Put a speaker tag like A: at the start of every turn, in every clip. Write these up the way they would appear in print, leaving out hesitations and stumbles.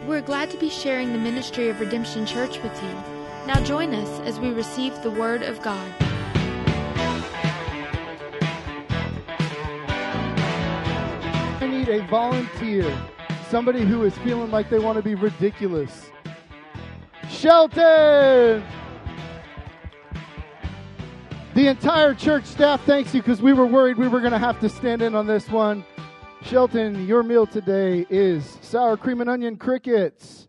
A: We're glad to be sharing the ministry of Redemption Church with you. Now join us as we receive the Word of God.
B: I need a volunteer, somebody who is feeling like they want to be ridiculous. Shelton! The entire church staff thanks you because we were worried we were going to have to stand in on this one. Shelton, your meal today is sour cream and onion crickets.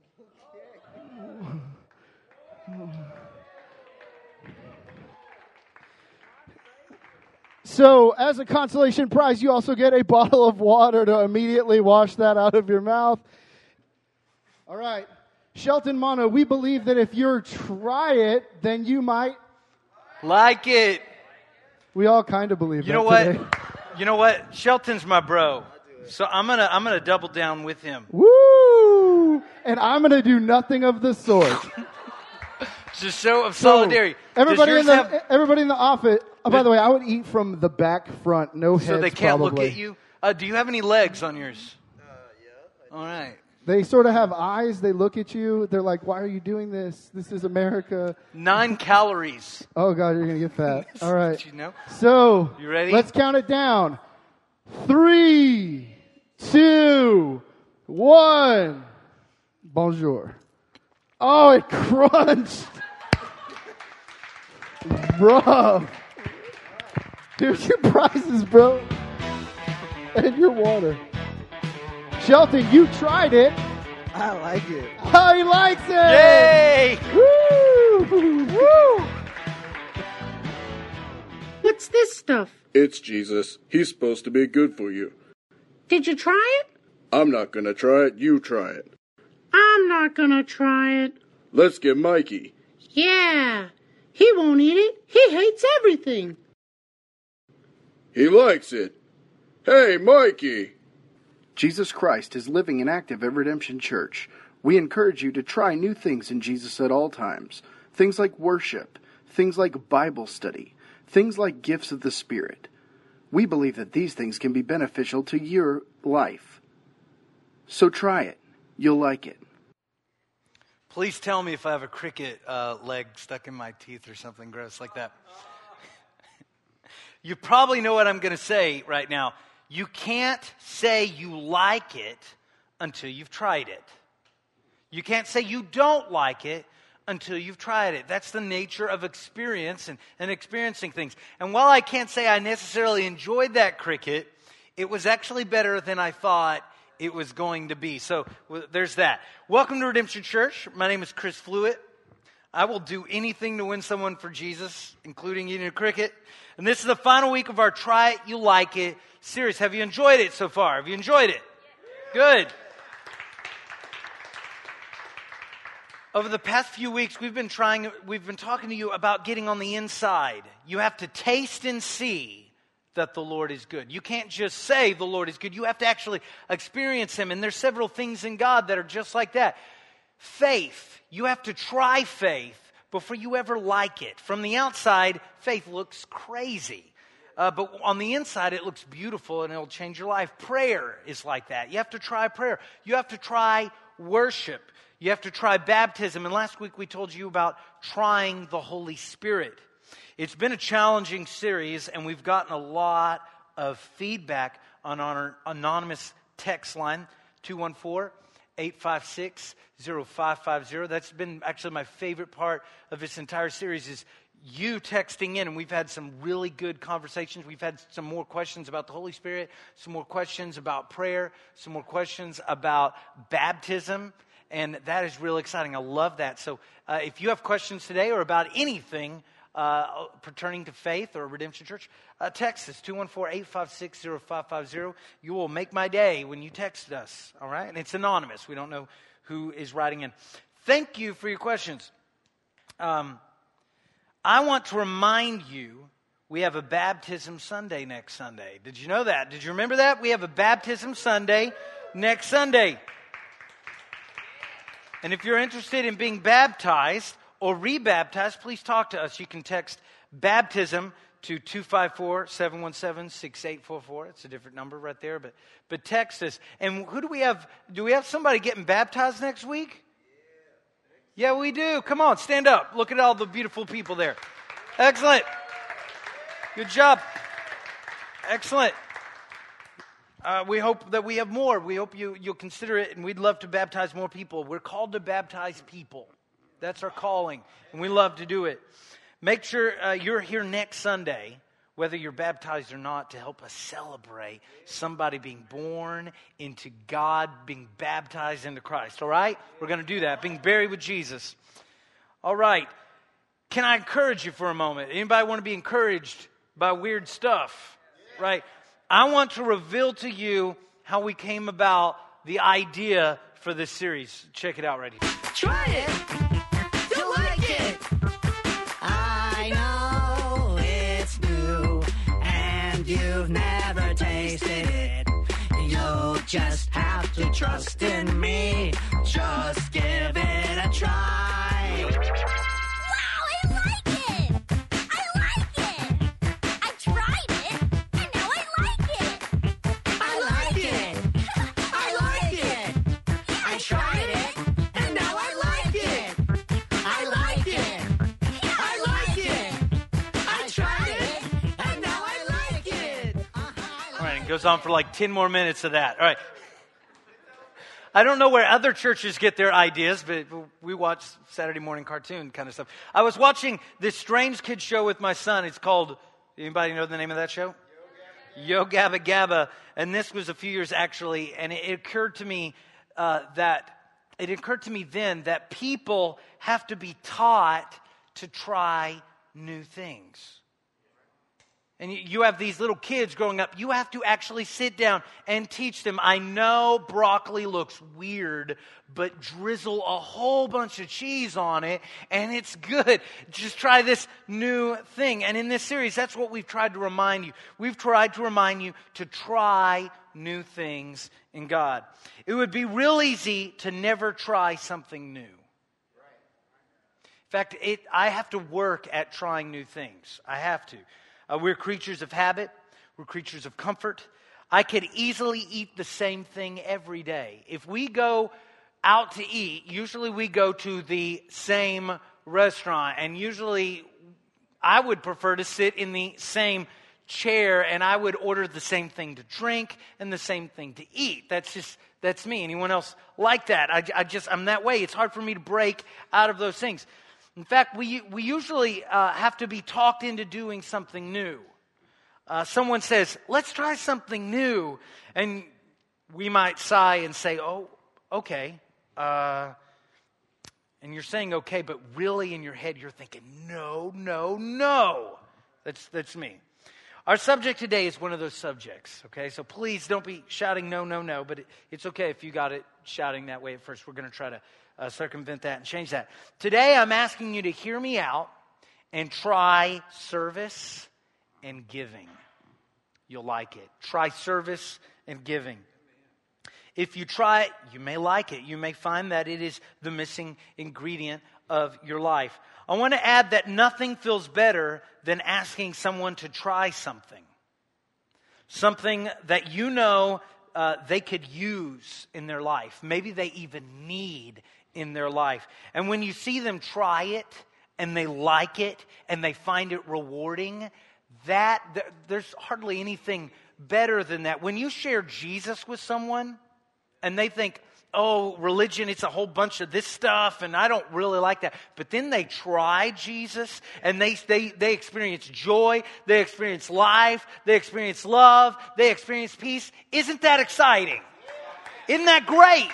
B: So, as a consolation prize, you also get a bottle of water to immediately wash that out of your mouth. All right. Shelton Mono, we believe that if you try it, then you might
C: like it.
B: We all kind of believe that today.
C: You know what? Shelton's my bro. So I'm gonna double down with him.
B: Woo! And I'm gonna do nothing of the sort.
C: It's a show of solidarity.
B: Everybody in the office. Oh, by the way, I would eat from the back, front, no heads.
C: So they can't
B: probably.
C: Look at you. Do you have any legs on yours? Yeah. All right.
B: They sort of have eyes. They look at you. They're like, "Why are you doing this? This is America."
C: 9 calories.
B: Oh God, you're gonna get fat. All right.
C: Did you know?
B: So
C: you ready?
B: Let's count it down. 3, 2, 1. Bonjour. Oh, it crunched. Bro. Here's your prizes, bro. And your water. Shelton, you tried it.
D: I like it.
B: Oh, he likes it.
C: Yay!
B: Woo! Woo!
E: What's this stuff?
F: It's Jesus. He's supposed to be good for you.
E: Did you try it?
F: I'm not gonna try it. You try it.
E: I'm not gonna try it.
F: Let's get Mikey.
E: Yeah. He won't eat it. He hates everything.
F: He likes it. Hey, Mikey.
G: Jesus Christ is living and active at Redemption Church. We encourage you to try new things in Jesus at all times. Things like worship, things like Bible study, things like gifts of the Spirit. We believe that these things can be beneficial to your life. So try it. You'll like it.
C: Please tell me if I have a cricket leg stuck in my teeth or something gross like that. You probably know what I'm going to say right now. You can't say you like it until you've tried it. You can't say you don't like it until you've tried it. That's the nature of experience and experiencing things. And while I can't say I necessarily enjoyed that cricket, it was actually better than I thought it was going to be. So there's that. Welcome to Redemption Church. My name is Chris Flewitt. I will do anything to win someone for Jesus, including eating a cricket. And this is the final week of our Try It, You Like It series. Have you enjoyed it so far? Have you enjoyed it? Good. Over the past few weeks, we've been talking to you about getting on the inside. You have to taste and see that the Lord is good. You can't just say the Lord is good. You have to actually experience Him. And there's several things in God that are just like that. Faith. You have to try faith before you ever like it. From the outside, faith looks crazy. But on the inside, it looks beautiful and it'll change your life. Prayer is like that. You have to try prayer. You have to try worship. You have to try baptism. And last week we told you about trying the Holy Spirit. It's been a challenging series, and we've gotten a lot of feedback on our anonymous text line, 214-856-0550. That's been actually my favorite part of this entire series is you texting in, and we've had some really good conversations. We've had some more questions about the Holy Spirit, some more questions about prayer, some more questions about baptism, and that is really exciting. I love that. So if you have questions today or about anything pertaining to faith or Redemption Church, text us, 214-856-0550. You will make my day when you text us, all right? And it's anonymous. We don't know who is writing in. Thank you for your questions. I want to remind you, we have a Baptism Sunday next Sunday. Did you know that? Did you remember that? We have a Baptism Sunday next Sunday. And if you're interested in being baptized or rebaptized, please talk to us. You can text baptism to 254-717-6844. It's a different number right there, but text us. And who do we have? Do we have somebody getting baptized next week? Yeah, we do. Come on, stand up. Look at all the beautiful people there. Excellent. Good job. Excellent. We hope that we have more. We hope you'll consider it, and we'd love to baptize more people. We're called to baptize people. That's our calling, and we love to do it. Make sure you're here next Sunday, whether you're baptized or not, to help us celebrate somebody being born into God, being baptized into Christ. All right? We're going to do that, being buried with Jesus. All right. Can I encourage you for a moment? Anybody want to be encouraged by weird stuff? Right? I want to reveal to you how we came about the idea for this series. Check it out right here.
D: Try it. You'll like it. I know it's new and you've never tasted it. You'll just have to trust in me. Just give it a try.
H: Wow, I like it. I like it. I tried it and now I like it.
D: I like it. I like it. I tried it and now I like it. I like it. I like it. I tried it and now I like it.
C: All right, it goes on for like 10 more minutes of that. All right. I don't know where other churches get their ideas, but we watch Saturday morning cartoon kind of stuff. I was watching this strange kid show with my son. It's called, anybody know the name of that show? Yo Gabba Gabba. And this was a few years actually, and it occurred to me then that people have to be taught to try new things. And you have these little kids growing up. You have to actually sit down and teach them. I know broccoli looks weird, but drizzle a whole bunch of cheese on it, and it's good. Just try this new thing. And in this series, that's what we've tried to remind you. We've tried to remind you to try new things in God. It would be real easy to never try something new. In fact, I have to work at trying new things. I have to. We're creatures of habit. We're creatures of comfort. I could easily eat the same thing every day. If we go out to eat, usually we go to the same restaurant. And usually I would prefer to sit in the same chair, and I would order the same thing to drink and the same thing to eat. That's me. Anyone else like that? I'm that way. It's hard for me to break out of those things. In fact, we usually have to be talked into doing something new. Someone says, let's try something new. And we might sigh and say, oh, okay. And you're saying okay, but really in your head you're thinking, no, no, no. That's me. Our subject today is one of those subjects, okay? So please don't be shouting no, no, no, but it's okay if you got it shouting that way at first. We're going to try to circumvent that and change that. Today I'm asking you to hear me out and try service and giving. You'll like it. Try service and giving. If you try it, you may like it. You may find that it is the missing ingredient of your life. I want to add that nothing feels better than asking someone to try something. Something that you know they could use in their life. Maybe they even need in their life. And when you see them try it and they like it and they find it rewarding, there's hardly anything better than that. When you share Jesus with someone and they think, oh, religion, it's a whole bunch of this stuff and I don't really like that. But then they try Jesus and they experience joy, they experience life, they experience love, they experience peace. Isn't that exciting? Isn't that great?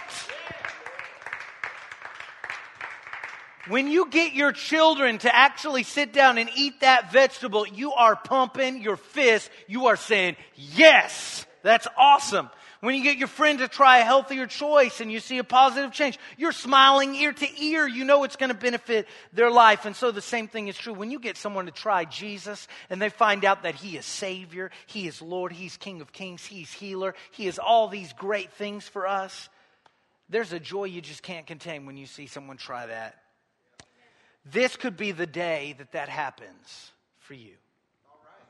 C: When you get your children to actually sit down and eat that vegetable, you are pumping your fist. You are saying, yes, that's awesome. When you get your friend to try a healthier choice and you see a positive change, you're smiling ear to ear. You know it's going to benefit their life. And so the same thing is true. When you get someone to try Jesus and they find out that He is Savior, He is Lord, He's King of Kings, He's Healer, He is all these great things for us, there's a joy you just can't contain when you see someone try that. This could be the day that happens for you.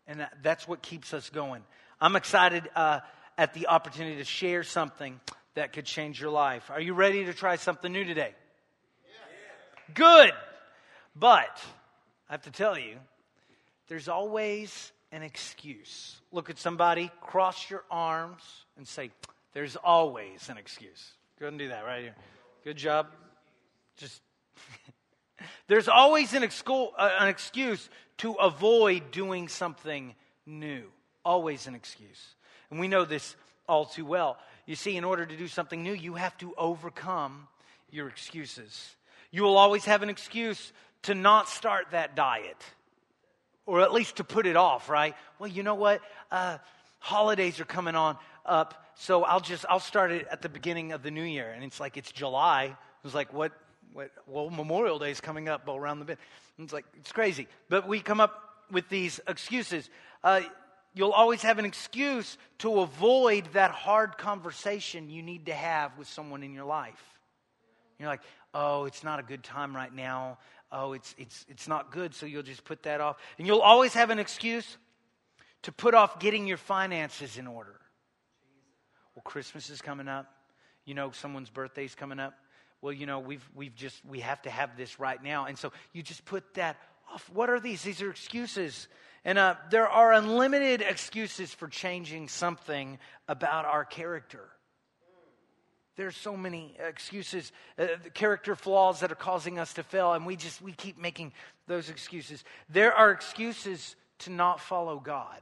C: And that's what keeps us going. I'm excited at the opportunity to share something that could change your life. Are you ready to try something new today? Yeah. Good. But I have to tell you, there's always an excuse. Look at somebody, cross your arms, and say, there's always an excuse. Go ahead and do that right here. Good job. Just there's always an excuse to avoid doing something new. Always an excuse. And we know this all too well. You see, in order to do something new, you have to overcome your excuses. You will always have an excuse to not start that diet. Or at least to put it off, right? Well, you know what? Holidays are coming on up, so I'll start it at the beginning of the new year. And it's like, it's July. It's like, what? Well, Memorial Day is coming up around the bend. It's like, it's crazy. But we come up with these excuses. You'll always have an excuse to avoid that hard conversation you need to have with someone in your life. You're like, oh, it's not a good time right now. Oh, it's not good, so you'll just put that off. And you'll always have an excuse to put off getting your finances in order. Well, Christmas is coming up. You know, someone's birthday's coming up. Well, you know, we have to have this right now. And so you just put that off. What are these? These are excuses. And there are unlimited excuses for changing something about our character. There's so many excuses, character flaws that are causing us to fail, and we keep making those excuses. There are excuses to not follow God.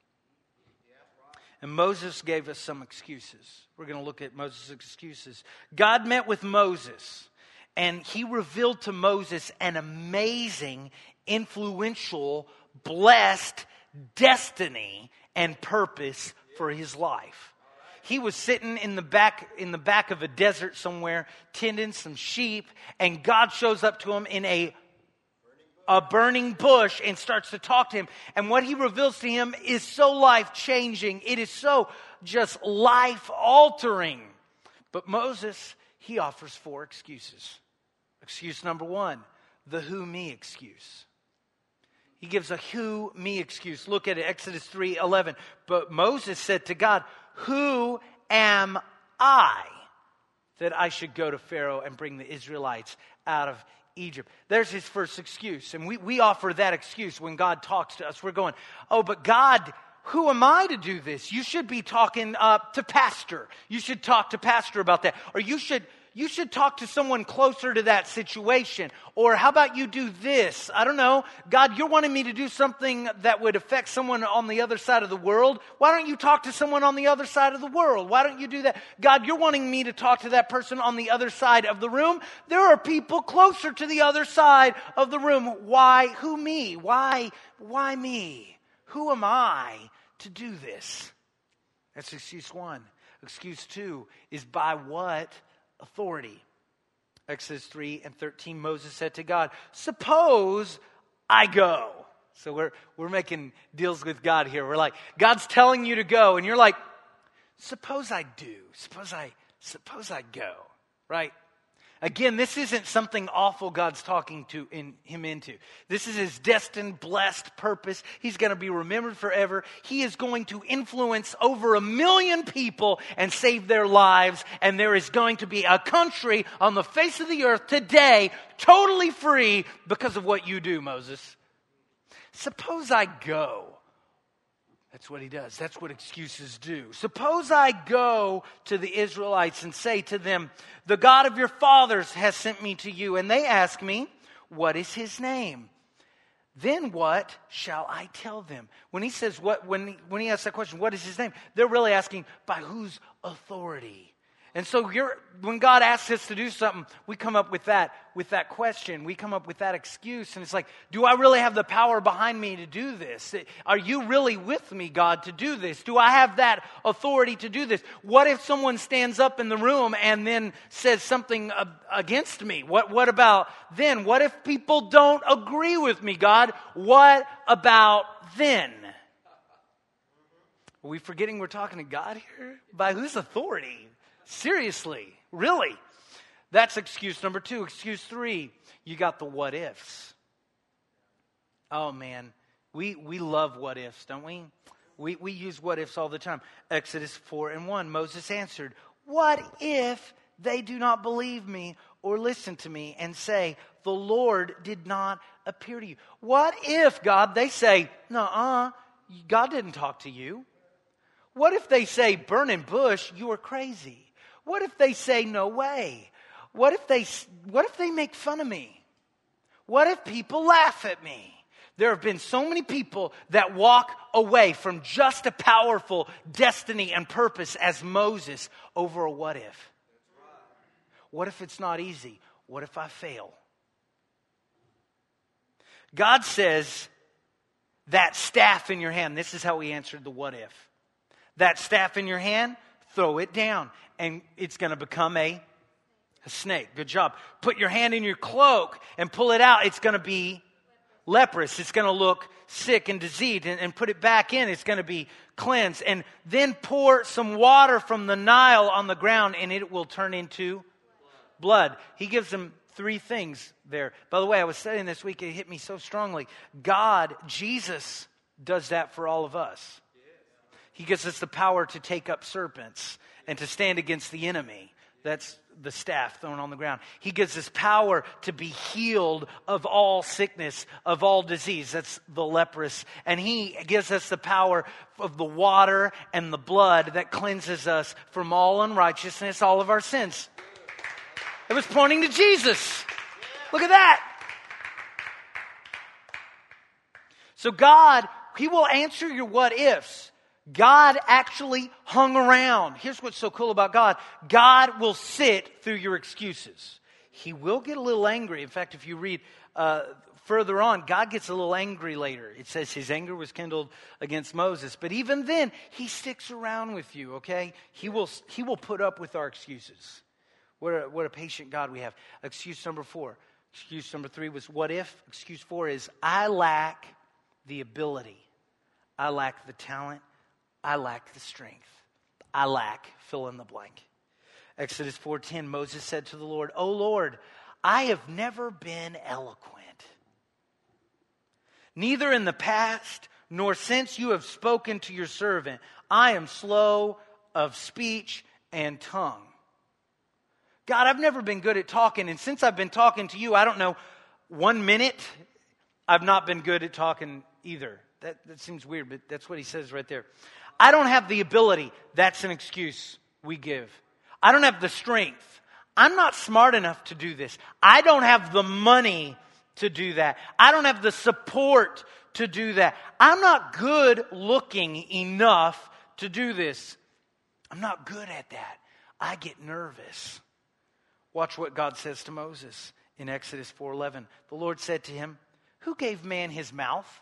C: And Moses gave us some excuses. We're going to look at Moses' excuses. God met with Moses, and he revealed to Moses an amazing, influential, blessed destiny and purpose for his life. He was sitting in the back of a desert somewhere, tending some sheep, and God shows up to him in a burning bush and starts to talk to him. And what he reveals to him is so life-changing. It is so just life-altering. But Moses, he offers 4 excuses. Excuse number 1, the who me excuse. He gives a who me excuse. Look at it, Exodus 3:11. But Moses said to God, who am I that I should go to Pharaoh and bring the Israelites out of Egypt? There's his first excuse. And we offer that excuse when God talks to us. We're going, oh, but God, who am I to do this? You should be talking to pastor. You should talk to pastor about that. Or you should talk to someone closer to that situation. Or how about you do this? I don't know. God, you're wanting me to do something that would affect someone on the other side of the world. Why don't you talk to someone on the other side of the world? Why don't you do that? God, you're wanting me to talk to that person on the other side of the room. There are people closer to the other side of the room. Why? Who me? Why me? Who am I to do this? That's excuse 1. Excuse 2 is by what authority? Exodus 3:13, Moses said to God, suppose I go. So we're making deals with God here. We're like, God's telling you to go, and you're like, suppose I do. Suppose I go. Right? Again, this isn't something awful God's talking to him into. This is his destined, blessed purpose. He's going to be remembered forever. He is going to influence over 1 million people and save their lives. And there is going to be a country on the face of the earth today totally free because of what you do, Moses. Suppose I go. That's what he does. That's what excuses do. Suppose I go to the Israelites and say to them, the God of your fathers has sent me to you. And they ask me, what is his name? Then what shall I tell them? When he says when he asks that question, what is his name? They're really asking, by whose authority? And so when God asks us to do something, we come up with that question. We come up with that excuse. And it's like, do I really have the power behind me to do this? Are you really with me, God, to do this? Do I have that authority to do this? What if someone stands up in the room and then says something against me? What about then? What if people don't agree with me, God? What about then? Are we forgetting we're talking to God here? By whose authority? Seriously, really? That's excuse number 2. Excuse 3, you got the what ifs. Oh man, We love what ifs, don't we? We use what ifs all the time. Exodus 4:1, Moses answered, "What if they do not believe me or listen to me and say, 'The Lord did not appear to you'?" What if, God, they say, "Nuh-uh, God didn't talk to you"? What if they say, "Burning bush, you are crazy"? What if they say, "No way"? What if they make fun of me? What if people laugh at me? There have been so many people that walk away from just a powerful destiny and purpose as Moses over a what if. What if it's not easy? What if I fail? God says, that staff in your hand, this is how he answered the what if. That staff in your hand, throw it down, and it's going to become a snake. Good job. Put your hand in your cloak and pull it out. It's going to be leprous. It's going to look sick and diseased. And put it back in. It's going to be cleansed. And then pour some water from the Nile on the ground, and it will turn into blood. He gives them 3 things there. By the way, I was studying this week. It hit me so strongly. God, Jesus, does that for all of us. He gives us the power to take up serpents and to stand against the enemy. That's the staff thrown on the ground. He gives us power to be healed of all sickness, of all disease. That's the leprous. And he gives us the power of the water and the blood that cleanses us from all unrighteousness, all of our sins. It was pointing to Jesus. Look at that. So God, he will answer your what ifs. God actually hung around. Here's what's so cool about God. God will sit through your excuses. He will get a little angry. In fact, if you read further on, God gets a little angry later. It says his anger was kindled against Moses. But even then, he sticks around with you, okay? He will put up with our excuses. What a patient God we have. Excuse number 4. Excuse number 3 was what if. Excuse 4 is I lack the ability. I lack the talent. I lack the strength. I lack, fill in the blank. Exodus 4:10, Moses said to the Lord, "O Lord, I have never been eloquent. Neither in the past nor since you have spoken to your servant. I am slow of speech and tongue." God, I've never been good at talking, and since I've been talking to you, I don't know, 1 minute, I've not been good at talking either. That seems weird, but that's what he says right there. I don't have the ability. That's an excuse we give. I don't have the strength. I'm not smart enough to do this. I don't have the money to do that. I don't have the support to do that. I'm not good looking enough to do this. I'm not good at that. I get nervous. Watch what God says to Moses in Exodus 4:11. The Lord said to him, "Who gave man his mouth?"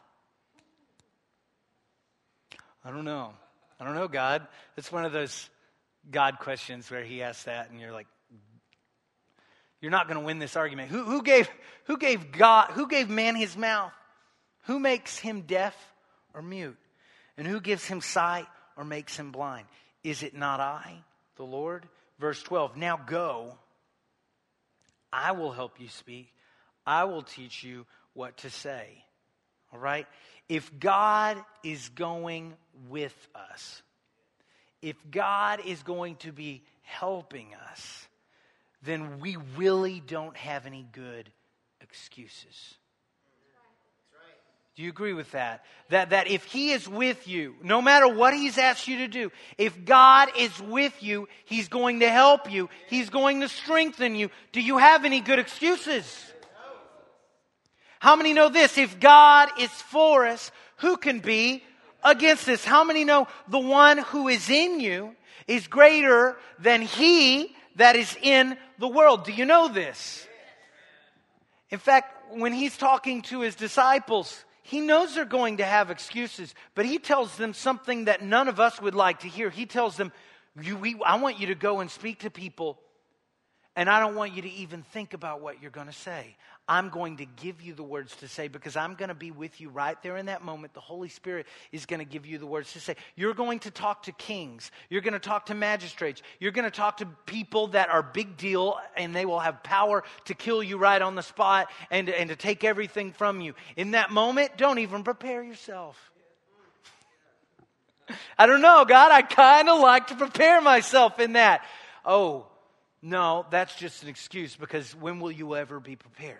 C: I don't know, God. It's one of those God questions where he asks that and you're like, you're not going to win this argument. Who gave man his mouth? Who makes him deaf or mute? And who gives him sight or makes him blind? Is it not I, the Lord? Verse 12, now go. I will help you speak. I will teach you what to say. All right? If God is going with us, if God is going to be helping us, then we really don't have any good excuses. Do you agree with that? That if he is with you, no matter what he's asked you to do, if God is with you, he's going to help you. He's going to strengthen you. Do you have any good excuses? How many know this? If God is for us, who can be against us? How many know the one who is in you is greater than he that is in the world? Do you know this? In fact, when he's talking to his disciples, he knows they're going to have excuses, but he tells them something that none of us would like to hear. He tells them, I want you to go and speak to people And I don't want you to even think about what you're going to say. I'm going to give you the words to say because I'm going to be with you right there in that moment. The Holy Spirit is going to give you the words to say. You're going to talk to kings. You're going to talk to magistrates. You're going to talk to people that are big deal, and they will have power to kill you right on the spot and to take everything from you. In that moment, don't even prepare yourself. I don't know, God, I kind of like to prepare myself in that. Oh, no, that's just an excuse, because when will you ever be prepared?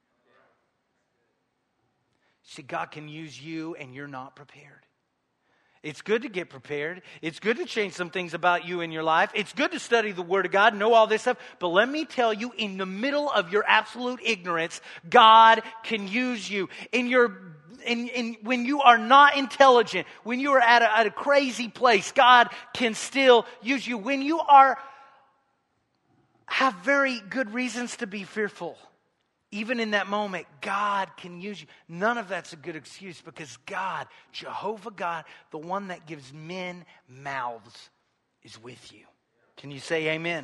C: See, God can use you and you're not prepared. It's good to get prepared. It's good to change some things about you in your life. It's good to study the Word of God, know all this stuff. But let me tell you, in the middle of your absolute ignorance, God can use you. When you are not intelligent, when you are at a crazy place, God can still use you. When you have very good reasons to be fearful, even in that moment, God can use you. None of that's a good excuse, because God, Jehovah God, the one that gives men mouths, is with you. Can you say amen?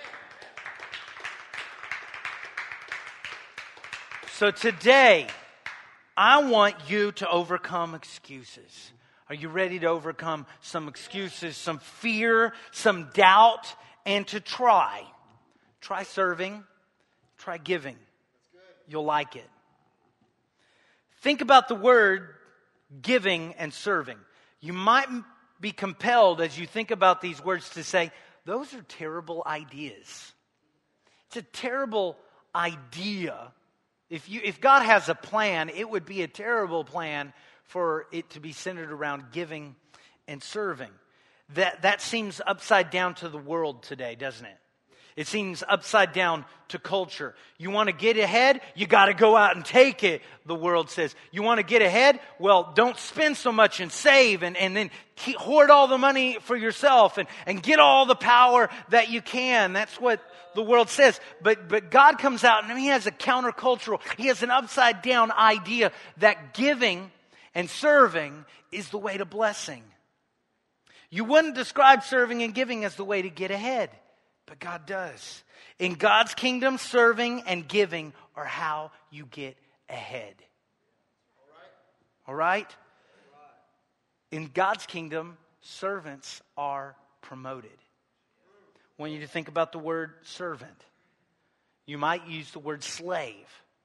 C: So today, I want you to overcome excuses. Are you ready to overcome some excuses, some fear, some doubt, and to try? Try serving, try giving. You'll like it. Think about the word giving and serving. You might be compelled, as you think about these words, to say, those are terrible ideas. It's a terrible idea. If God has a plan, it would be a terrible plan for it to be centered around giving and serving. That seems upside down to the world today, doesn't it? It seems upside down to culture. You want to get ahead? You got to go out and take it, the world says. You want to get ahead? Well, don't spend so much and save and then hoard all the money for yourself and get all the power that you can. That's what the world says. But God comes out and He has a countercultural, He has an upside down idea that giving and serving is the way to blessing. You wouldn't describe serving and giving as the way to get ahead. But God does. In God's kingdom, serving and giving are how you get ahead. All right? In God's kingdom, servants are promoted. I want you to think about the word servant. You might use the word slave.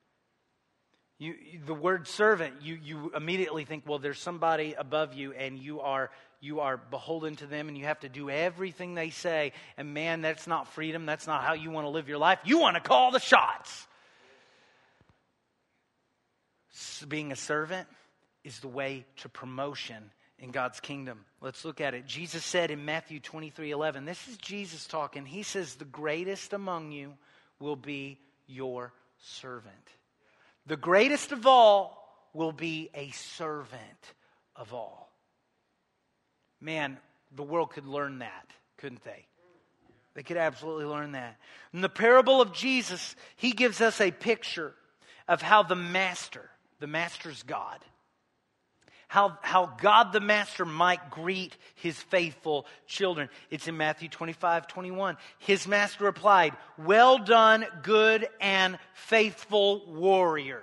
C: The word servant, you immediately think, well, there's somebody above you and you are beholden to them and you have to do everything they say. And man, that's not freedom. That's not how you want to live your life. You want to call the shots. Being a servant is the way to promotion in God's kingdom. Let's look at it. Jesus said in Matthew 23:11, this is Jesus talking. He says, the greatest among you will be your servant. The greatest of all will be a servant of all. Man, the world could learn that, couldn't they? They could absolutely learn that. In the parable of Jesus, He gives us a picture of how the master's God, how God the Master might greet His faithful children. It's in Matthew 25:21. His master replied, well done, good and faithful warrior.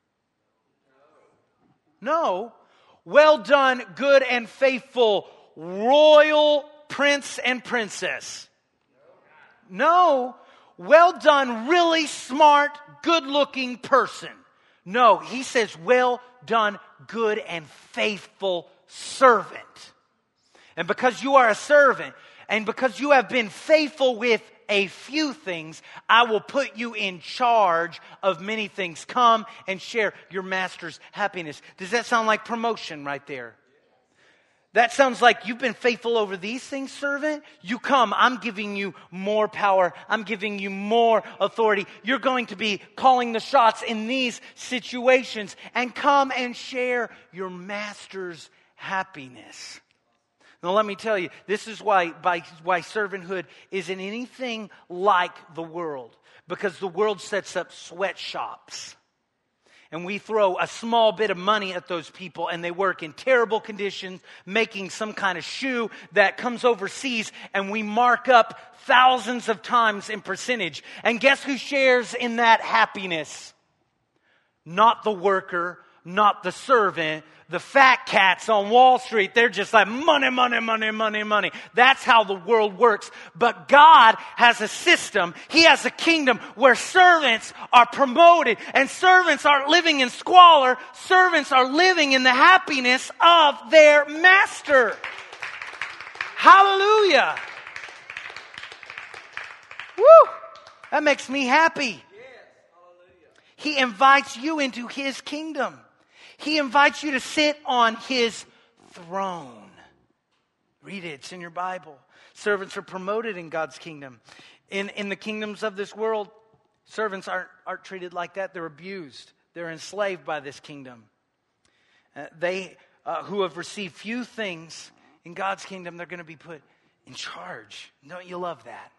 C: No, well done, good and faithful royal prince and princess. No, well done, really smart, good-looking person. No, He says, well done, good and faithful servant. And because you are a servant, and because you have been faithful with a few things, I will put you in charge of many things. Come and share your master's happiness. Does that sound like promotion right there? That sounds like you've been faithful over these things, servant. You come, I'm giving you more power. I'm giving you more authority. You're going to be calling the shots in these situations. And come and share your master's happiness. Now let me tell you, this is why servanthood isn't anything like the world. Because the world sets up sweatshops. and we throw a small bit of money at those people, and they work in terrible conditions, making some kind of shoe that comes overseas, and we mark up thousands of times in percentage. And guess who shares in that happiness? Not the worker, not the servant, the fat cats on Wall Street. They're just like, money, money, money, money, money. That's how the world works. But God has a system. He has a kingdom where servants are promoted, and servants aren't living in squalor. Servants are living in the happiness of their master. Hallelujah. Woo! That makes me happy. He invites you into His kingdom. He invites you to sit on His throne. Read it. It's in your Bible. Servants are promoted in God's kingdom. In the kingdoms of this world, servants aren't treated like that. They're abused. They're enslaved by this kingdom. They who have received few things in God's kingdom, they're going to be put in charge. Don't you love that?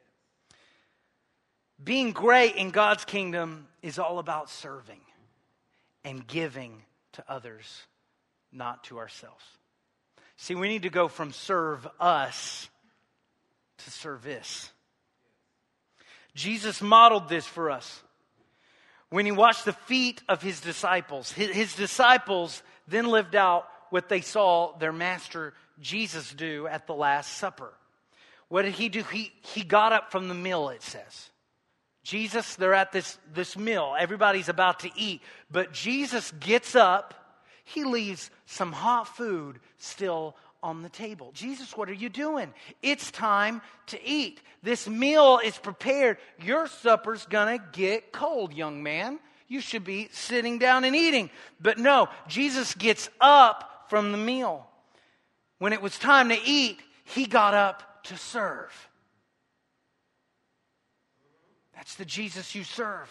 C: Being great in God's kingdom is all about serving and giving to others, not to ourselves. See, we need to go from serve us to service. Jesus modeled this for us when He washed the feet of His disciples. His disciples then lived out what they saw their master Jesus do at the Last Supper. What did He do? He got up from the meal, it says. Jesus, they're at this meal. Everybody's about to eat. But Jesus gets up. He leaves some hot food still on the table. Jesus, what are you doing? It's time to eat. This meal is prepared. Your supper's going to get cold, young man. You should be sitting down and eating. But no, Jesus gets up from the meal. When it was time to eat, He got up to serve. That's the Jesus you serve.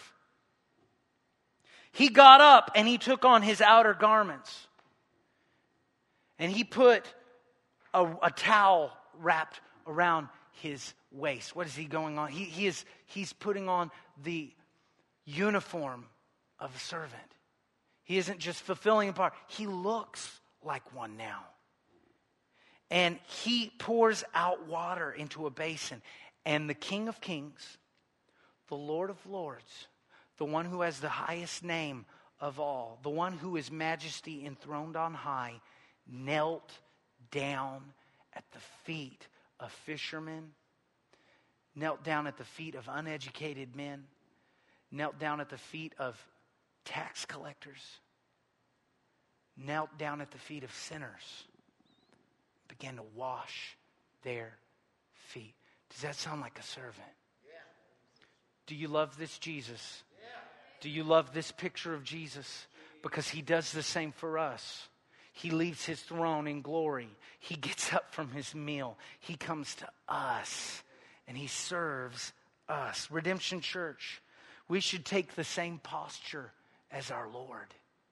C: He got up and He took on His outer garments. And He put a towel wrapped around His waist. What is He going on? He's putting on the uniform of a servant. He isn't just fulfilling a part. He looks like one now. And He pours out water into a basin. And the King of Kings, the Lord of Lords, the one who has the highest name of all, the one who is majesty enthroned on high, knelt down at the feet of fishermen, knelt down at the feet of uneducated men, knelt down at the feet of tax collectors, knelt down at the feet of sinners, began to wash their feet. Does that sound like a servant? Do you love this Jesus? Do you love this picture of Jesus? Because He does the same for us. He leaves His throne in glory. He gets up from His meal. He comes to us and He serves us. Redemption Church, we should take the same posture as our Lord.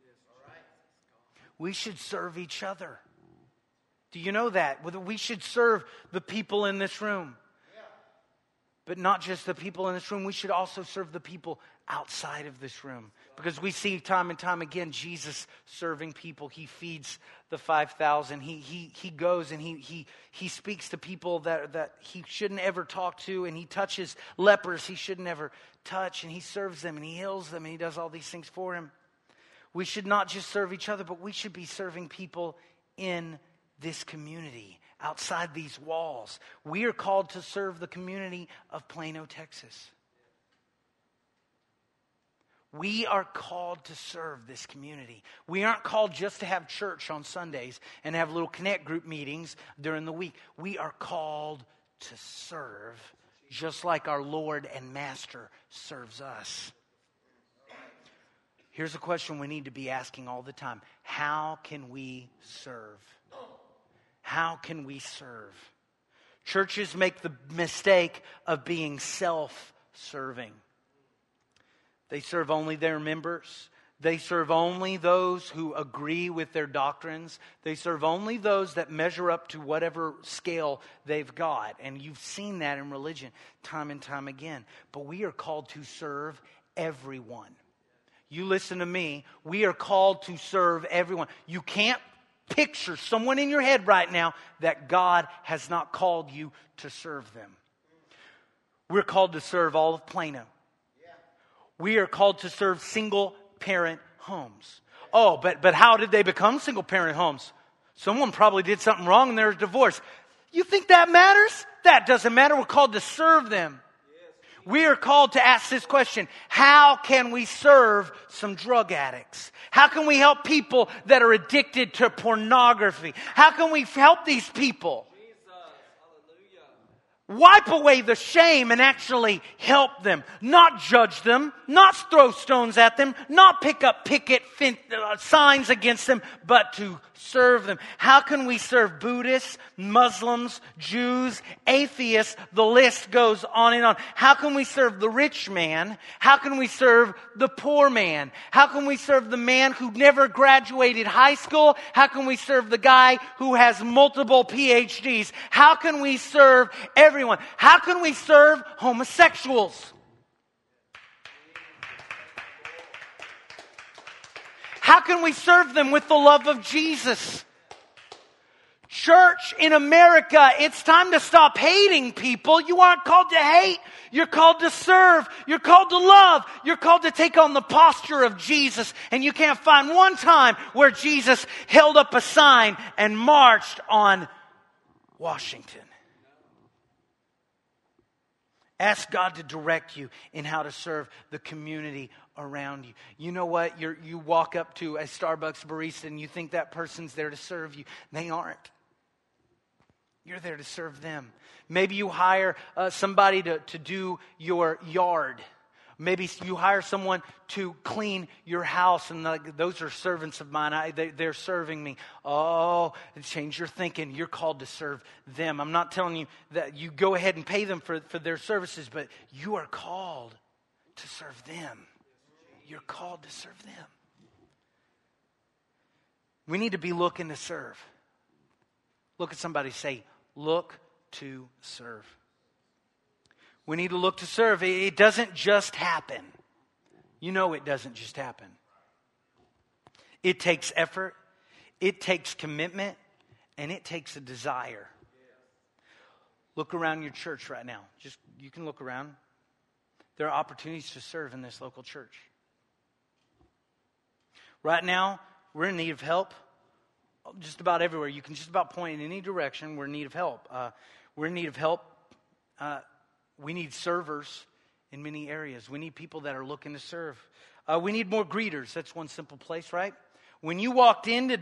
C: We should serve each other. Do you know that? We should serve the people in this room. But not just the people in this room. We should also serve the people outside of this room. Because we see time and time again Jesus serving people. He feeds the 5,000. He goes and he speaks to people that He shouldn't ever talk to. And He touches lepers He shouldn't ever touch. And He serves them and He heals them. And He does all these things for Him. We should not just serve each other, but we should be serving people in this community. Outside these walls. We are called to serve the community of Plano, Texas. We are called to serve this community. We aren't called just to have church on Sundays and have little connect group meetings during the week. We are called to serve just like our Lord and Master serves us. Here's a question we need to be asking all the time. How can we serve? How can we serve? Churches make the mistake of being self-serving. They serve only their members. They serve only those who agree with their doctrines. They serve only those that measure up to whatever scale they've got. And you've seen that in religion time and time again. But we are called to serve everyone. You listen to me. We are called to serve everyone. You can't picture someone in your head right now that God has not called you to serve them. We're called to serve all of Plano. We are called to serve single-parent homes. Oh, but how did they become single-parent homes? Someone probably did something wrong and there's divorce. You think that matters? That doesn't matter. We're called to serve them. We are called to ask this question: how can we serve some drug addicts? How can we help people that are addicted to pornography? How can we help these people? Wipe away the shame and actually help them. Not judge them, not throw stones at them, not pick up signs against them, but to serve them. How can we serve Buddhists, Muslims, Jews, atheists? The list goes on and on. How can we serve the rich man? How can we serve the poor man? How can we serve the man who never graduated high school? How can we serve the guy who has multiple PhDs? How can we serve everyone? How can we serve homosexuals? How can we serve them with the love of Jesus? Church in America, it's time to stop hating people. You aren't called to hate. You're called to serve. You're called to love. You're called to take on the posture of Jesus. And you can't find one time where Jesus held up a sign and marched on Washington. Ask God to direct you in how to serve the community around you. You know what? You walk up to a Starbucks barista and you think that person's there to serve you. They aren't. You're there to serve them. Maybe you hire somebody to do your yard. Maybe you hire someone to clean your house, and those are servants of mine. They're serving me. Oh, change your thinking. You're called to serve them. I'm not telling you that you go ahead and pay them for their services, but you are called to serve them. You're called to serve them. We need to be looking to serve. Look at somebody, say, look to serve. We need to look to serve. It doesn't just happen. You know it doesn't just happen. It takes effort, it takes commitment, and it takes a desire. Look around your church right now. You can look around. There are opportunities to serve in this local church. Right now, we're in need of help just about everywhere. You can just about point in any direction. We're in need of help. We're in need of help. We need servers in many areas. We need people that are looking to serve. We need more greeters. That's one simple place, right? When you walked into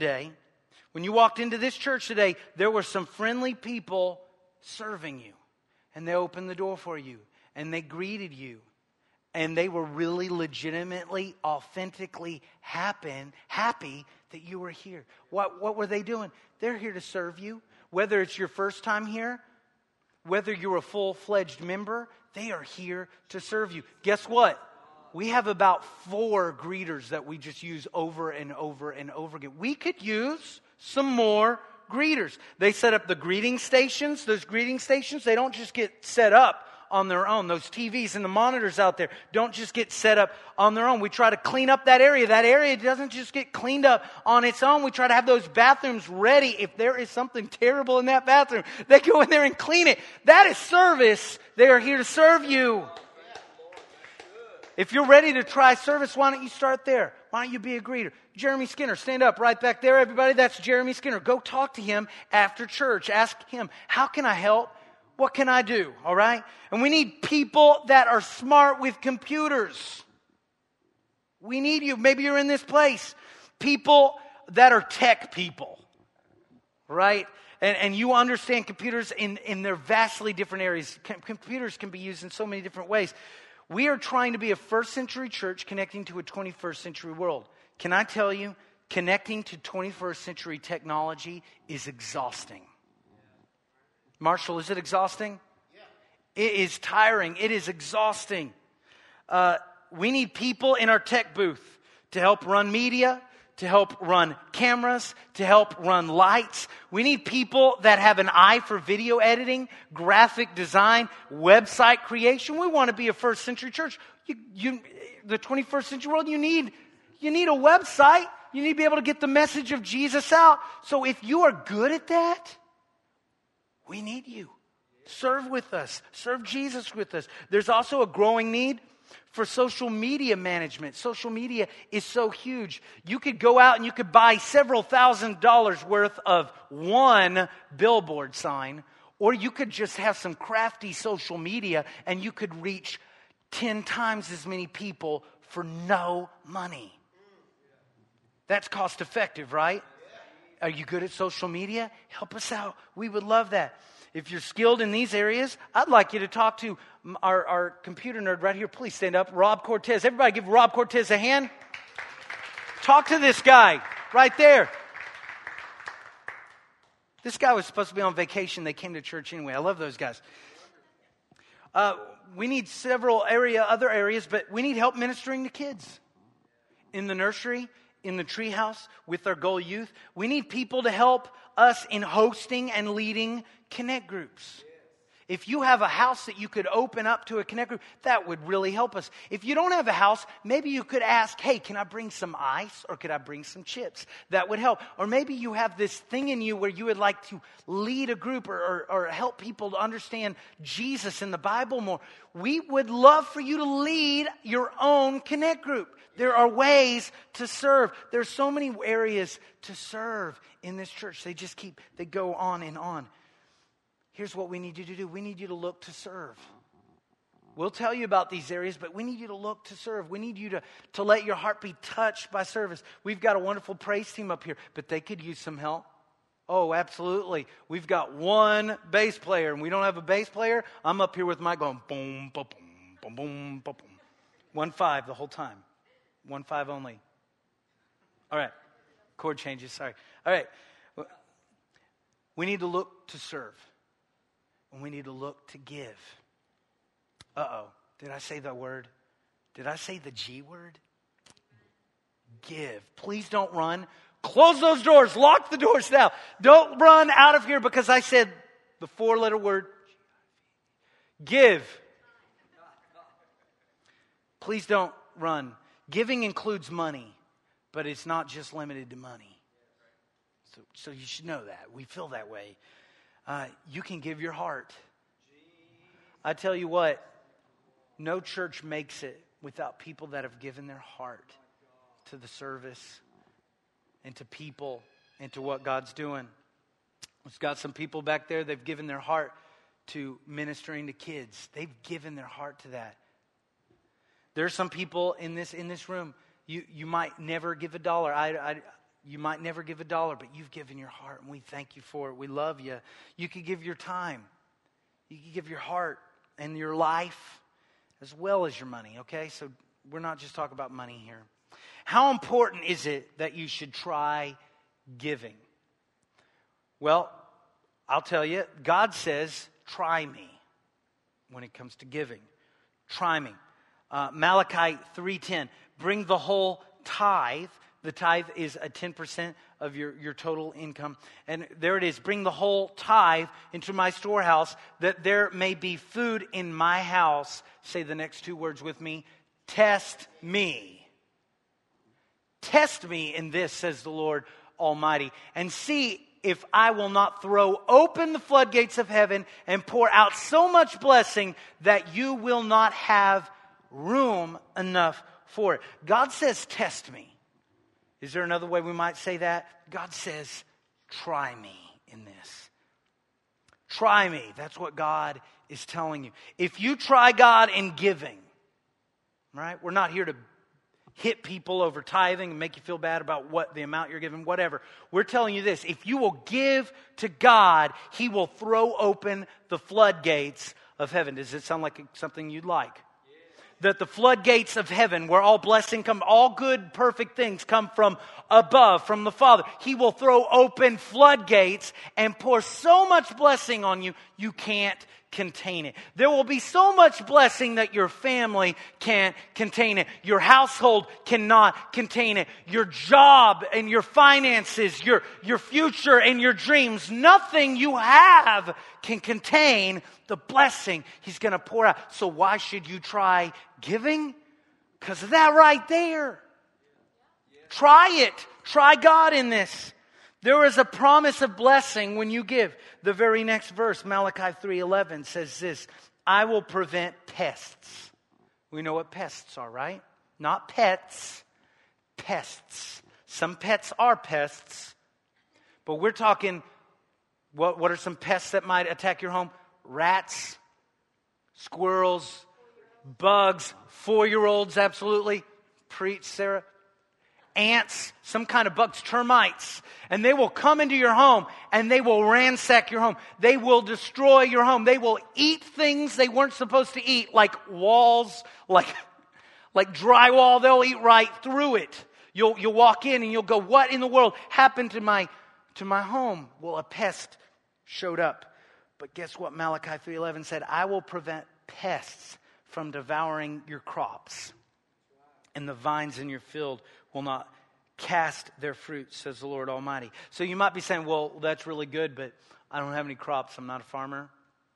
C: this church today, there were some friendly people serving you. And they opened the door for you. And they greeted you. And they were really legitimately, authentically happy that you were here. What were they doing? They're here to serve you. Whether it's your first time here, whether you're a full-fledged member, they are here to serve you. Guess what? We have about 4 greeters that we just use over and over and over again. We could use some more greeters. They set up the greeting stations. Those greeting stations, they don't just get set up on their own. Those TVs and the monitors out there don't just get set up on their own. We try to clean up that area. That area doesn't just get cleaned up on its own. We try to have those bathrooms ready. If there is something terrible in that bathroom, they go in there and clean it. That is service. They are here to serve you. If you're ready to try service, why don't you start there? Why don't you be a greeter? Jeremy Skinner, stand up right back there, everybody. That's Jeremy Skinner. Go talk to him after church. Ask him, how can I help? What can I do? All right? And we need people that are smart with computers. We need you. Maybe you're in this place. People that are tech people. Right? And you understand computers in their vastly different areas. Computers can be used in so many different ways. We are trying to be a first century church connecting to a 21st century world. Can I tell you, connecting to 21st century technology is exhausting. Marshall, is it exhausting? Yeah. It is tiring. It is exhausting. We need people in our tech booth to help run media, to help run cameras, to help run lights. We need people that have an eye for video editing, graphic design, website creation. We want to be a first century church. The 21st century world, you need a website. You need to be able to get the message of Jesus out. So if you are good at that, we need you. Serve with us. Serve Jesus with us. There's also a growing need for social media management. Social media is so huge. You could go out and you could buy several $1,000s worth of one billboard sign, or you could just have some crafty social media and you could reach 10 times as many people for no money. That's cost effective, right? Are you good at social media? Help us out. We would love that. If you're skilled in these areas, I'd like you to talk to our computer nerd right here. Please stand up. Rob Cortez. Everybody give Rob Cortez a hand. Talk to this guy right there. This guy was supposed to be on vacation. They came to church anyway. I love those guys. We need several other areas, but we need help ministering to kids. In the nursery, in the treehouse, with our Goal Youth. We need people to help us in hosting and leading connect groups. If you have a house that you could open up to a connect group, that would really help us. If you don't have a house, maybe you could ask, hey, can I bring some ice or could I bring some chips? That would help. Or maybe you have this thing in you where you would like to lead a group or help people to understand Jesus and the Bible more. We would love for you to lead your own connect group. There are ways to serve. There's so many areas to serve in this church. They go on and on. Here's what we need you to do. We need you to look to serve. We'll tell you about these areas, but we need you to look to serve. We need you to let your heart be touched by service. We've got a wonderful praise team up here, but they could use some help. Oh, absolutely. We've got one bass player, and we don't have a bass player. I'm up here with Mike going boom, boom, boom, boom, boom, boom. 1-5 the whole time. 1-5 only. All right. Chord changes, sorry. All right. We need to look to serve. And we need to look to give. Did I say the word? Did I say the G word? Give. Please don't run. Close those doors. Lock the doors now. Don't run out of here because I said the 4-letter word. Give. Please don't run. Giving includes money, but it's not just limited to money. So you should know that. We feel that way. You can give your heart. I tell you what, no church makes it without people that have given their heart to the service and to people and to what God's doing. We've got some people back there, they've given their heart to ministering to kids. They've given their heart to that. There are some people in this room, you might never give $1. You might never give $1, but you've given your heart, and we thank you for it. We love you. You could give your time. You could give your heart and your life as well as your money, okay? So we're not just talking about money here. How important is it that you should try giving? Well, I'll tell you, God says, try me when it comes to giving. Try me. Malachi 3:10, bring the whole tithe. The tithe is a 10% of your total income. And there it is. Bring the whole tithe into my storehouse that there may be food in my house. Say the next 2 words with me. Test me. Test me in this, says the Lord Almighty, and see if I will not throw open the floodgates of heaven and pour out so much blessing that you will not have room enough for it. God says, test me. Is there another way we might say that? God says, try me in this. Try me. That's what God is telling you. If you try God in giving, right? We're not here to hit people over tithing and make you feel bad about what the amount you're giving, whatever. We're telling you this. If you will give to God, He will throw open the floodgates of heaven. Does it sound like something you'd like? That the floodgates of heaven, where all blessing come, all good, perfect things come from above, from the Father. He will throw open floodgates and pour so much blessing on you, you can't contain it. There will be so much blessing that your family can't contain it. Your household cannot contain it. Your job and your finances, your future and your dreams, nothing you have can contain the blessing He's going to pour out. So why should you try giving? Because of that right there. Try it. Try God in this. There is a promise of blessing when you give. The very next verse, Malachi 3:11, says this: I will prevent pests. We know what pests are, right? Not pets, pests. Some pets are pests, but we're talking, what are some pests that might attack your home? Rats, squirrels, bugs, 4-year-olds, absolutely. Preach, Sarah. Ants, some kind of bugs, termites, and they will come into your home and they will ransack your home. They will destroy your home. They will eat things they weren't supposed to eat, like walls, like drywall. They'll eat right through it. You'll walk in and you'll go, what in the world happened to my home? Well, a pest showed up. But guess what? Malachi 3:11 said, I will prevent pests from devouring your crops, and the vines in your field will not cast their fruit, says the Lord Almighty. So you might be saying, well, that's really good, but I don't have any crops. I'm not a farmer.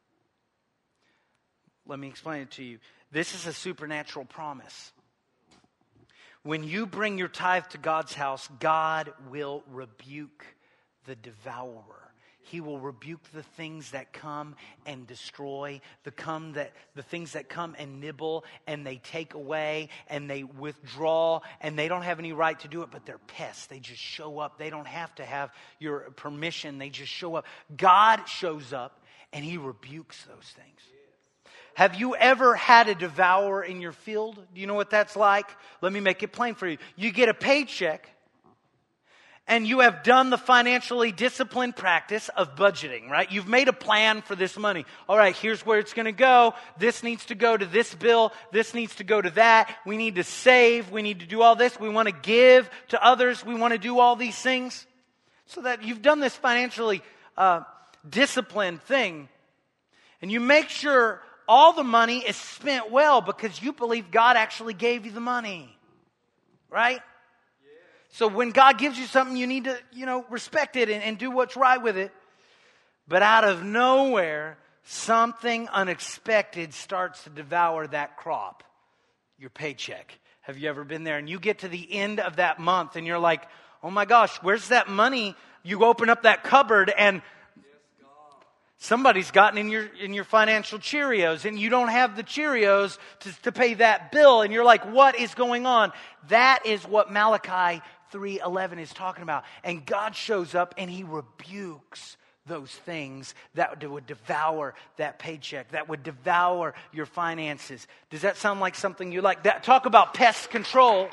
C: Let me explain it to you. This is a supernatural promise. When you bring your tithe to God's house, God will rebuke the devourer. He will rebuke the things that come and destroy, the things that come and nibble and they take away and they withdraw, and they don't have any right to do it, but they're pests. They just show up. They don't have to have your permission. They just show up. God shows up and He rebukes those things. Have you ever had a devourer in your field? Do you know what that's like? Let me make it plain for you. You get a paycheck, and you have done the financially disciplined practice of budgeting, right? You've made a plan for this money. All right, here's where it's going to go. This needs to go to this bill. This needs to go to that. We need to save. We need to do all this. We want to give to others. We want to do all these things. So that you've done this financially disciplined thing. And you make sure all the money is spent well because you believe God actually gave you the money. Right? So when God gives you something, you need to, respect it and do what's right with it. But out of nowhere, something unexpected starts to devour that crop, your paycheck. Have you ever been there? And you get to the end of that month and you're like, oh my gosh, where's that money? You open up that cupboard and somebody's gotten in your financial Cheerios, and you don't have the Cheerios to pay that bill. And you're like, what is going on? That is what Malachi 3:11 is talking about. And God shows up and He rebukes those things that would devour that paycheck, that would devour your finances. Does that sound like something you like? Talk about pest control.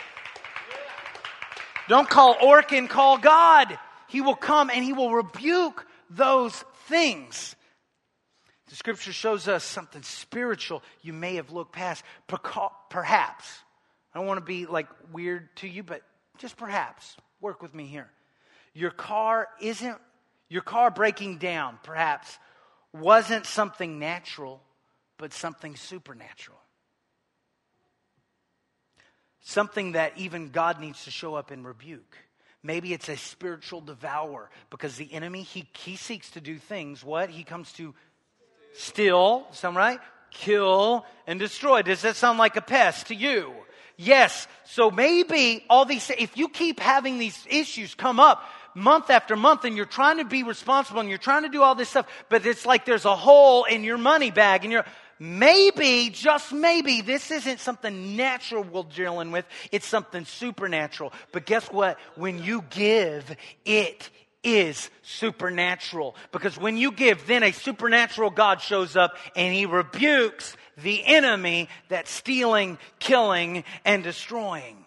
C: Don't call Orkin, call God. He will come and He will rebuke those things. The scripture shows us something spiritual you may have looked past. Perhaps. I don't want to be like weird to you, but just perhaps. Work with me here. Your car breaking down, perhaps, wasn't something natural, but something supernatural. Something that even God needs to show up and rebuke. Maybe it's a spiritual devourer, because the enemy, he seeks to do things. What? He comes to steal, sound right? Kill and destroy. Does that sound like a pest to you? Yes. So maybe if you keep having these issues come up month after month, and you're trying to be responsible and you're trying to do all this stuff, but it's like there's a hole in your money bag, and maybe, just maybe, this isn't something natural we're dealing with. It's something supernatural. But guess what? When you give, it is supernatural. Because when you give, then a supernatural God shows up and He rebukes the enemy that's stealing, killing, and destroying.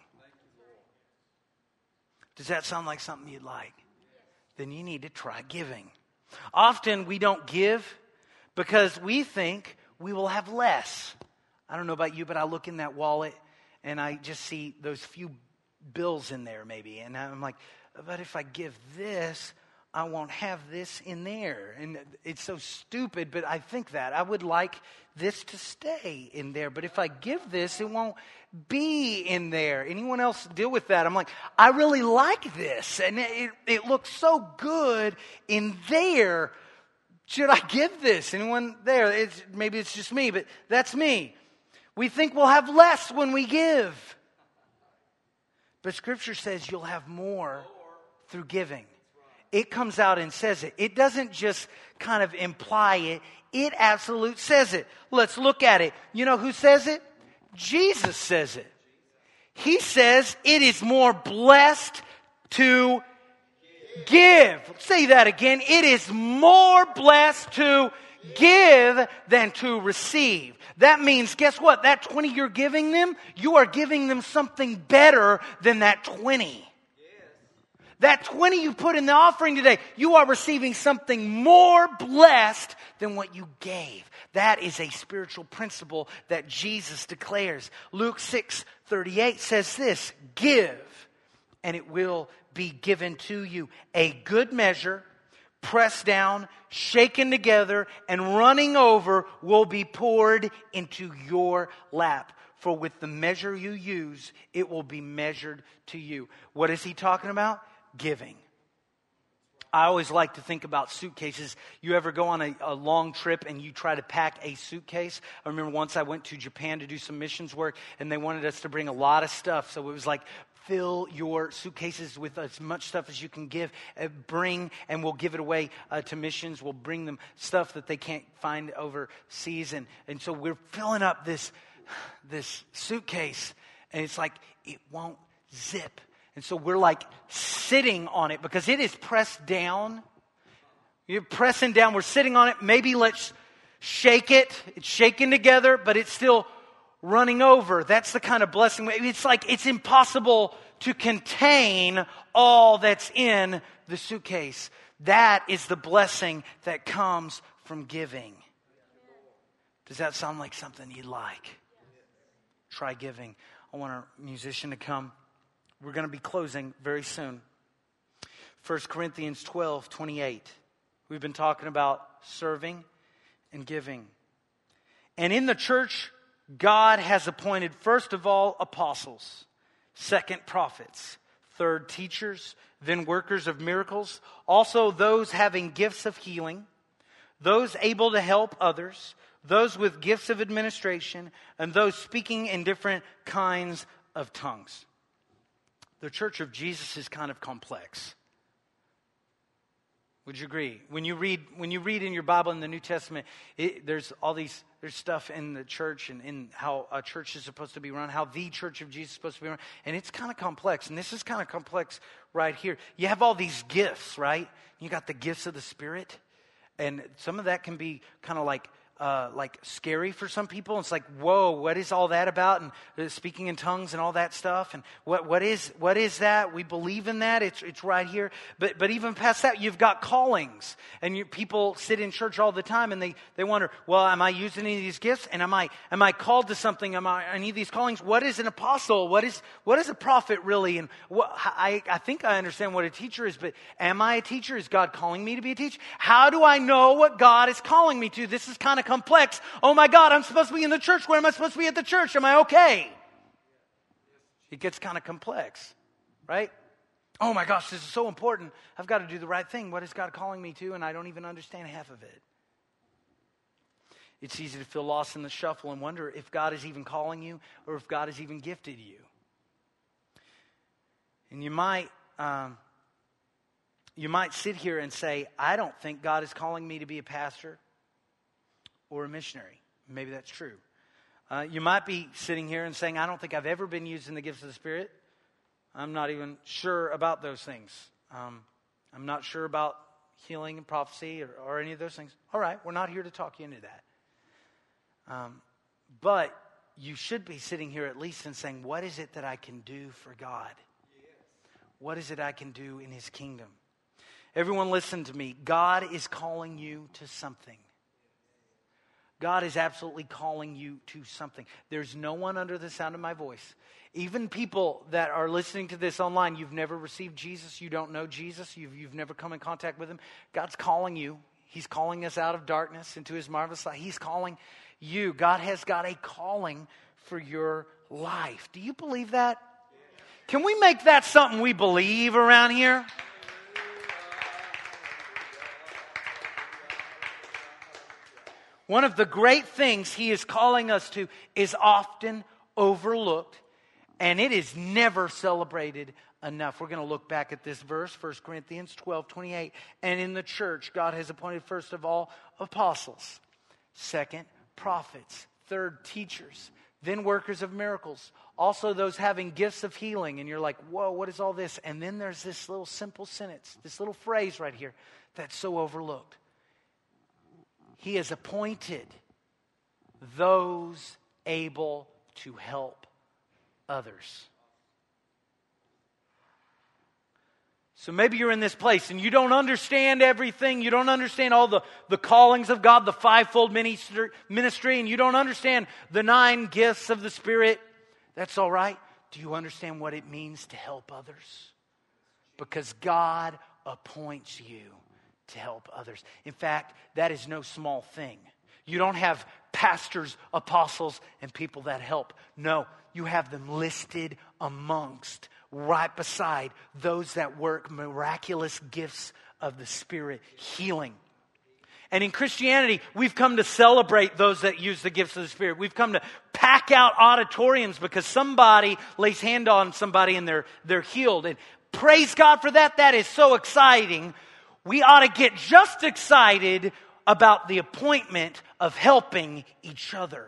C: Does that sound like something you'd like? Then you need to try giving. Often we don't give because we think we will have less. I don't know about you, but I look in that wallet and I just see those few bills in there maybe. And I'm like, but if I give this, I won't have this in there. And it's so stupid, but I think that. I would like this to stay in there. But if I give this, it won't be in there. Anyone else deal with that? I'm like, I really like this. And it looks so good in there. Should I give this? Anyone there? Maybe it's just me, but that's me. We think we'll have less when we give. But Scripture says you'll have more through giving. It comes out and says it. It doesn't just kind of imply it. It absolutely says it. Let's look at it. You know who says it? Jesus says it. He says it is more blessed to give. Say that again. It is more blessed to give than to receive. That means, guess what? That 20 you're giving them, you are giving them something better than that 20. That 20 you put in the offering today, you are receiving something more blessed than what you gave. That is a spiritual principle that Jesus declares. Luke 6:38 says this, give, and it will be given to you. A good measure, pressed down, shaken together, and running over will be poured into your lap. For with the measure you use, it will be measured to you. What is he talking about? Giving. I always like to think about suitcases. You ever go on a long trip and you try to pack a suitcase? I remember once I went to Japan to do some missions work and they wanted us to bring a lot of stuff. So it was like, fill your suitcases with as much stuff as you can bring, and we'll give it away to missions. We'll bring them stuff that they can't find overseas. And so we're filling up this suitcase, and it's like, it won't zip. And so we're like sitting on it because it is pressed down. You're pressing down. We're sitting on it. Maybe let's shake it. It's shaken together, but it's still running over. That's the kind of blessing. It's like it's impossible to contain all that's in the suitcase. That is the blessing that comes from giving. Does that sound like something you'd like? Try giving. I want our musician to come. We're going to be closing very soon. 1 Corinthians 12:28. We've been talking about serving and giving. And in the church, God has appointed, first of all, apostles, second, prophets, third, teachers, then workers of miracles, also those having gifts of healing, those able to help others, those with gifts of administration, and those speaking in different kinds of tongues. The church of Jesus is kind of complex. Would you agree? When you read in your Bible in the New Testament, there's stuff in the church and in how a church is supposed to be run, how the church of Jesus is supposed to be run, and it's kind of complex. And this is kind of complex right here. You have all these gifts, right? You got the gifts of the Spirit, and some of that can be kind of like scary for some people. It's like, whoa, what is all that about? And speaking in tongues and all that stuff. And what is that? We believe in that. It's right here. But even past that, you've got callings. And people sit in church all the time and they wonder, well, am I using any of these gifts? And am I called to something? Am I any of these callings? What is an apostle? What is a prophet really? And I think I understand what a teacher is, but am I a teacher? Is God calling me to be a teacher? How do I know what God is calling me to? This is kind of complex. Oh my God, I'm supposed to be in the church. Where am I supposed to be at the church? Am I okay? It gets kind of complex, right? Oh my gosh, this is so important. I've got to do the right thing. What is God calling me to? And I don't even understand half of it. It's easy to feel lost in the shuffle and wonder if God is even calling you or if God has even gifted you. And you might sit here and say, I don't think God is calling me to be a pastor or a missionary. Maybe that's true. You might be sitting here and saying, I don't think I've ever been used in the gifts of the Spirit. I'm not even sure about those things. I'm not sure about healing and prophecy or any of those things. All right, we're not here to talk you into that. But you should be sitting here at least and saying, what is it that I can do for God? What is it I can do in His kingdom? Everyone listen to me. God is calling you to something. God is absolutely calling you to something. There's no one under the sound of my voice. Even people that are listening to this online, you've never received Jesus, you don't know Jesus, you've never come in contact with him. God's calling you. He's calling us out of darkness into his marvelous light. He's calling you. God has got a calling for your life. Do you believe that? Can we make that something we believe around here? One of the great things he is calling us to is often overlooked, and it is never celebrated enough. We're going to look back at this verse, 1 Corinthians 12:28. And in the church, God has appointed first of all apostles, second, prophets, third, teachers, then workers of miracles, also those having gifts of healing. And you're like, whoa, what is all this? And then there's this little simple sentence, this little phrase right here that's so overlooked. He has appointed those able to help others. So maybe you're in this place and you don't understand everything. You don't understand all the callings of God, the fivefold ministry, and you don't understand the 9 gifts of the Spirit. That's all right. Do you understand what it means to help others? Because God appoints you to help others. In fact, that is no small thing. You don't have pastors, apostles, and people that help. No, you have them listed amongst, right beside those that work miraculous gifts of the Spirit, healing. And in Christianity, we've come to celebrate those that use the gifts of the Spirit. We've come to pack out auditoriums because somebody lays hand on somebody and they're healed. And praise God for that. That is so exciting. We ought to get just excited about the appointment of helping each other.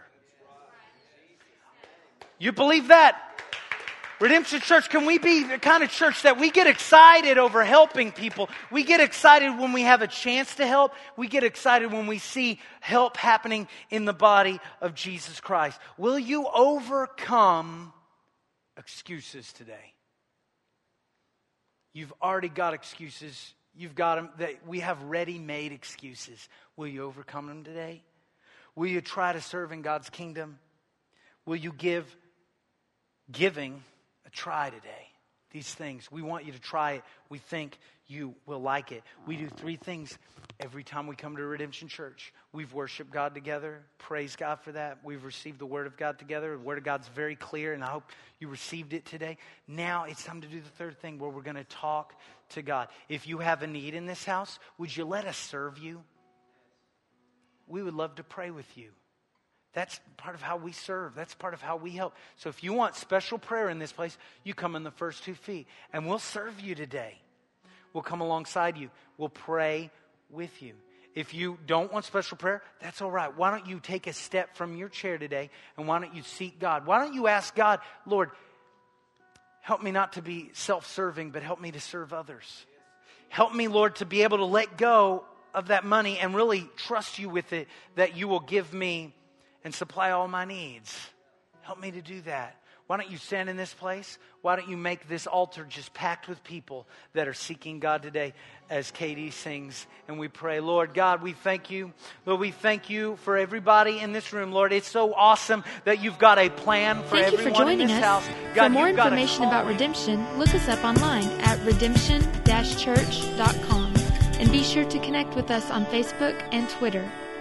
C: You believe that? Redemption Church, can we be the kind of church that we get excited over helping people? We get excited when we have a chance to help. We get excited when we see help happening in the body of Jesus Christ. Will you overcome excuses today? You've already got excuses. You've got them. We have ready-made excuses. Will you overcome them today? Will you try to serve in God's kingdom? Will you give giving a try today? These things, we want you to try it. We think you will like it. We do 3 things every time we come to Redemption Church. We've worshiped God together. Praise God for that. We've received the Word of God together. The Word of God's very clear, and I hope you received it today. Now it's time to do the 3rd thing where we're going to talk to God. If you have a need in this house, would you let us serve you? We would love to pray with you. That's part of how we serve. That's part of how we help. So if you want special prayer in this place, you come in the first 2 feet, and we'll serve you today. We'll come alongside you. We'll pray with you. If you don't want special prayer, that's all right. Why don't you take a step from your chair today, and why don't you seek God? Why don't you ask God, Lord, help me not to be self-serving, but help me to serve others. Help me, Lord, to be able to let go of that money and really trust you with it, that you will give me and supply all my needs. Help me to do that. Why don't you stand in this place? Why don't you make this altar just packed with people that are seeking God today as Katie sings and we pray. Lord God, we thank you. Lord, we thank you for everybody in this room. Lord, it's so awesome that you've got a plan for
A: Thank you for
C: everyone in
A: joining
C: this
A: us.
C: house. God,
A: For more
C: you've got a
A: information about
C: calling.
A: Redemption, look us up online at redemption-church.com and be sure to connect with us on Facebook and Twitter.